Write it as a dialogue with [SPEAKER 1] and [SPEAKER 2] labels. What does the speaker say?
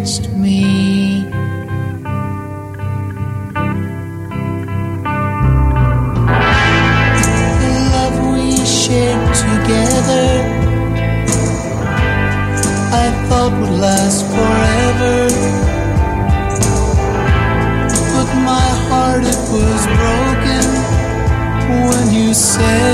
[SPEAKER 1] touched me. The love we shared together, I thought would last forever. But my heart, it was broken when you said